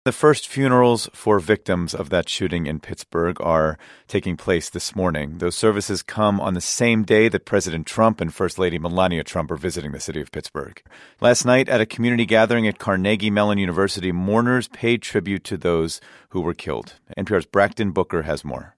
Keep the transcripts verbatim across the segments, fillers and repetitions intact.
The first funerals for victims of that shooting in Pittsburgh are taking place this morning. Those services come on the same day that President Trump and First Lady Melania Trump are visiting the city of Pittsburgh. Last night, at a community gathering at Carnegie Mellon University, mourners paid tribute to those who were killed. N P R's Brackton Booker has more.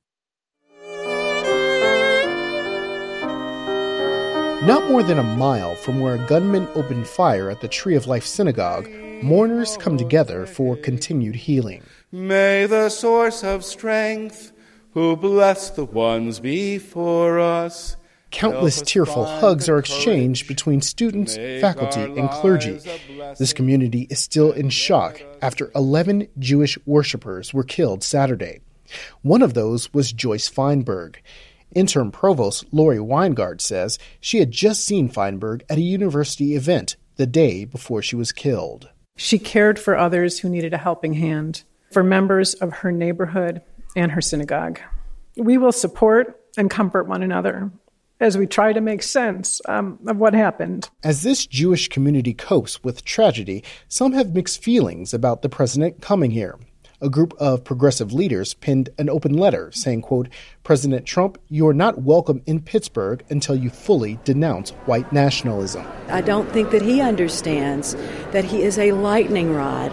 Not more than a mile from where a gunman opened fire at the Tree of Life Synagogue, mourners come together for continued healing. May the source of strength, who blessed the ones before us. Countless tearful hugs are exchanged between students, faculty, and clergy. This community is still in shock after eleven Jewish worshipers were killed Saturday. One of those was Joyce Feinberg. Interim Provost Lori Weingart says she had just seen Feinberg at a university event the day before she was killed. She cared for others who needed a helping hand, for members of her neighborhood and her synagogue. We will support and comfort one another as we try to make sense um, of what happened. As this Jewish community copes with tragedy, some have mixed feelings about the president coming here. A group of progressive leaders penned an open letter saying, quote, President Trump, you are not welcome in Pittsburgh until you fully denounce white nationalism. I don't think that he understands that he is a lightning rod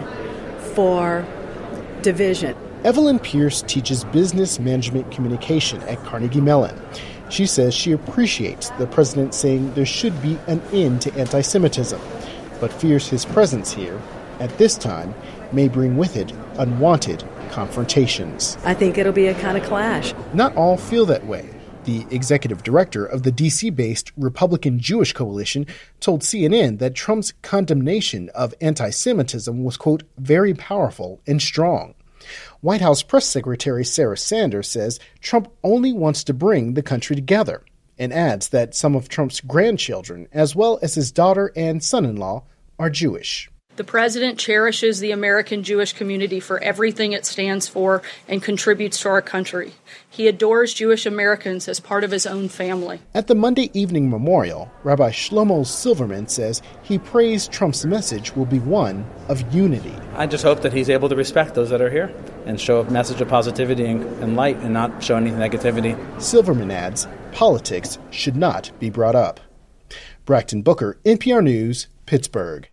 for division. Evelyn Pierce teaches business management communication at Carnegie Mellon. She says she appreciates the president saying there should be an end to anti-Semitism, but fears his presence here, at this time, may bring with it unwanted confrontations. I think it'll be a kind of clash. Not all feel that way. The executive director of the D C-based Republican Jewish Coalition told C N N that Trump's condemnation of anti-Semitism was, quote, very powerful and strong. White House Press Secretary Sarah Sanders says Trump only wants to bring the country together and adds that some of Trump's grandchildren, as well as his daughter and son-in-law, are Jewish. The president cherishes the American Jewish community for everything it stands for and contributes to our country. He adores Jewish Americans as part of his own family. At the Monday evening memorial, Rabbi Shlomo Silverman says he prays Trump's message will be one of unity. I just hope that he's able to respect those that are here and show a message of positivity and, and light and not show any negativity. Silverman adds, politics should not be brought up. Brackton Booker, N P R News, Pittsburgh.